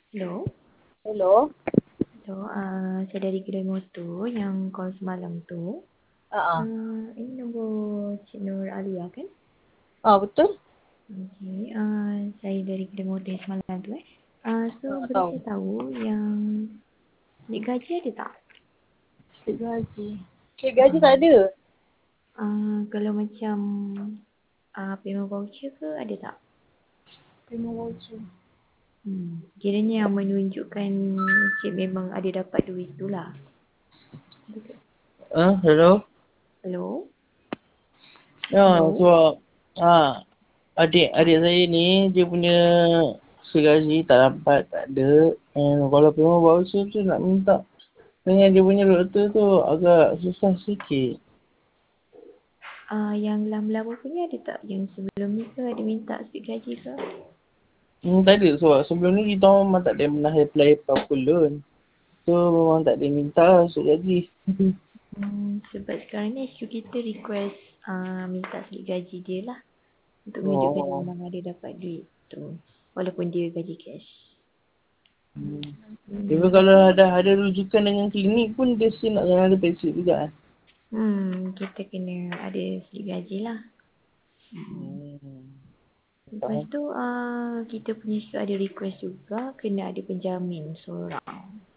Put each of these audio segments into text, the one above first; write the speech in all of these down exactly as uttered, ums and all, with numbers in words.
Hello. Hello. Hello, ah, saya dari kedai motor yang call semalam tu. Ah, ah. Ah, ini nombor Cik Nur Alia kan? Ah, betul? Okey, ah, saya dari kedai motor yang semalam tu eh. Ah, so Tak boleh tahu. saya tahu yang slip gaji ada tak? Slip gaji. Slip gaji Ah, tak ada. ah, kalau macam ah, payment voucher ke ada tak? Payment voucher. Hmm, kiranya yang menunjukkan Cik memang ada dapat duit tu lah. Ada ke? Ah, hello. Hello? Ya, Hello? sebab ah, adik Ah, adik saya ni dia punya slip gaji tak dapat, tak ada. And kalau payment voucher tu nak minta dengan dia punya doktor tu agak susah sikit. Ah, yang lama-lama punya ada tak? Yang sebelum ni ke ada minta slip gaji ke? Hmm, tak ada sebab sebelum ni kita orang memang tak ada pernah apply apa-apa loan. So memang tak ada minta lah slip gaji. Hmm, sebab sekarang ni S Q kita request ah, minta slip gaji dia lah. Untuk menunjukkan dia Oh. memang ada dapat duit tu. Walaupun dia gaji cash. Hmm. Hmm, Even kalau tapi ada ada rujukan dengan klinik pun dia still nak kena ada payslip juga kan. hmm, kita kena ada slip gaji lah. Hmm. Lepas Faham. tu ah, kita punya S Q ada request juga kena ada penjamin seorang.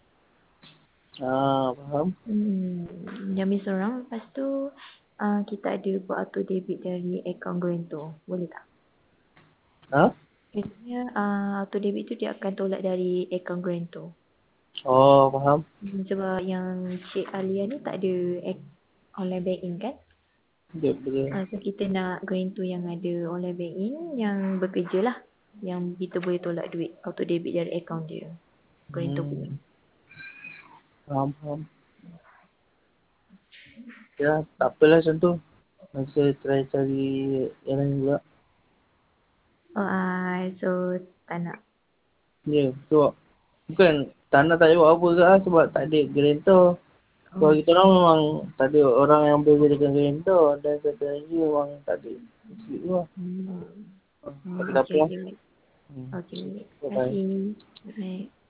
Ah, faham. Hmm, penjamin seorang. Lepas tu ah, kita ada buat auto debit dari akaun Grento. Boleh tak? Ha? Biasanya uh, auto debit tu dia akan tolak dari akaun Grento. Oh, faham. Hmm, sebab yang Cik Alia ni tak ada ac- online banking kan? Betul, betul. Uh, so kita nak Grento yang ada online banking yang bekerja lah. Yang kita boleh tolak duit auto debit dari akaun dia. Grento punya. Hmm. Faham, faham. Ya, tak apalah macam tu. Nanti saya try cari yang lain juga. Oh, uh, so tak nak. Ya, so bukan tak nak tak buat apa ke lah sebab tak ada guarantor. Sebab Oh, kita orang memang tak ada orang yang boleh jadikan guarantor dan satu lagi memang tak ada payslip tu lah. hmm. Ah, Hmm, tapi tak apa okay, lah. okay, baik. Hmm. Okay, baik. Terima Bye-bye. kasih. Baik.